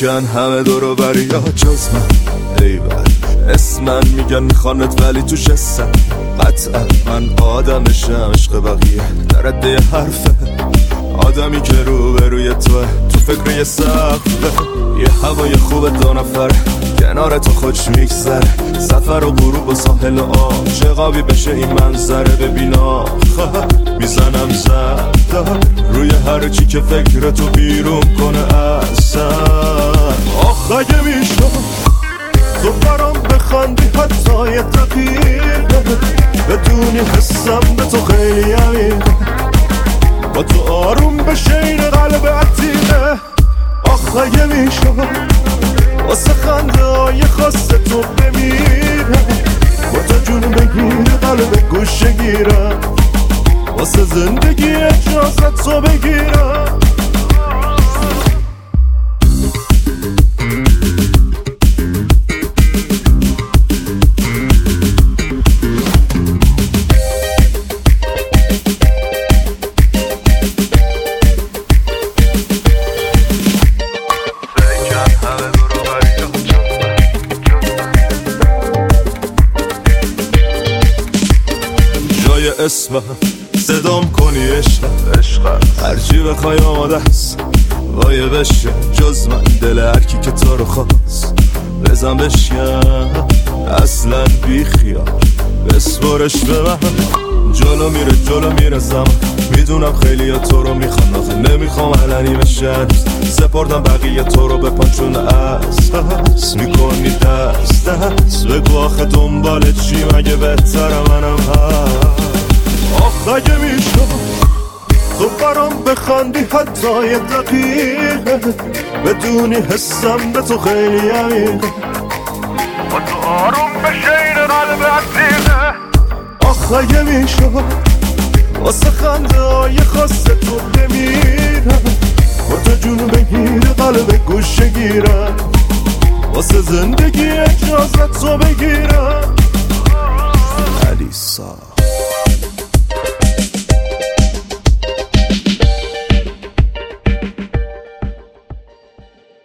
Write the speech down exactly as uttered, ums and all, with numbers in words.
فیکن همه دورو بری ها جز من. ای بر اسمن میگن میخوانت ولی توش هستم. قطعا من آدمشم، عشق بقیه در رده حرفه. آدمی که رو به روی توه، تو فکر یه سقفه. یه هوای خوب دو نفر کنار تو خوش میگذره. سفر و غروب و ساحل و آب چقابی بشه این منظره. ببینا میزنم زد روی هر چی که فکر تو بیرون کنه اصلا. آخ اگه میشد تو برام بخندی حتی یه دقیقه، بدونی حسم به تو خیلی عمیقه. با تو آروم بشه این قلب عتیقه. آخ اگه میشد واسه خنده های خاص تو بمیره. با تو جون بگیره قلب گوشه گیرم، واسه زندگی اجازت تو بگیرم. اسمم صدام کنی عشق، هرچی بخوای آماده است وایه بشه جز من. دل هرکی که تو رو خواست بزن بشکن، اصلا بی خیال بسپارش به من. جلو میره جلو میره زمان، میدونم خیلی ها تو رو میخوان، آخه نمیخوام علنی بشن. سپردم بقیه تو رو به پاچون از میکنی دست دست. بگو آخه دنبال چی مگه بهتر منم هست. آخ اگه میشد تو برام بخندی حتی یه دقیقه، بدونی حسم به تو خیلی عمیقه. با تو آروم بشه این قلب عتیقه. آخ اگه میشد واسه خنده های خاص تو بمیرم. با تو جون بگیره قلب گوشه گیرم، واسه زندگی اجازت تو بگیرم.